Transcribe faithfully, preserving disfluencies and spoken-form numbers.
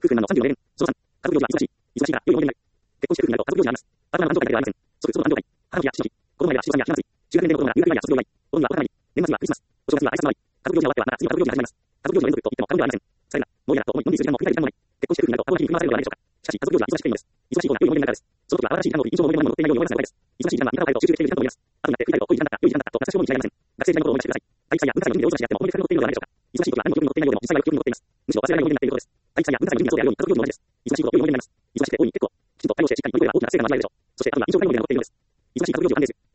夫婦なのさんじゅうよねん。そのさん、家族行事は忙しい。忙しいが、良い思い出になる。結婚して夫婦になると家族行事があります。パートナーの誕生会だけではありません。即、その誕生会、母の日や父の日、子供の前では仕事やひな祭り、中学年齢の子供が留学や卒業祝い、お盆はお花見、年末にはクリスマス、お正月には挨拶回り、家族行事が終わってはまた次の家族行事が始まります。家族行事の連続と言っても過言ではありません。されな、もう嫌だと思い、のんびりする時間も繰り返す時間もない。結婚して夫婦になるとあの日に振り回されるのではないでしょうか。しかし、家族行事は忙しくていいのです。忙しい方が良い思い出になるからです。その時は新しい時間の印象も思い出も乗っていないように思い出すのです。忙しい時間は見方を変えると集中できる時間と思います。後になって振り返ると良い時間だった、良い時間だったと懐かしい思いに違いありません。学生時代のことを思い出してください。体育祭や文化祭の準備で大忙しであっても思い出深く残っているのではないでしょうか。忙しい時は何の気分に乗っていないようでも実際は記憶に残っています。むしろ忘れられない思い出になっていることです。体育祭や文化祭の準備がそうであるように家族行事も同じです。忙しいこと良い思い出になります。忙しくて大いに結構、きちんと対応してしっかり乗り越えれば大きな成果が交わるでしょう。そしてあとは印象深い思い出が残っているのです。忙しい家族行事を歓迎する。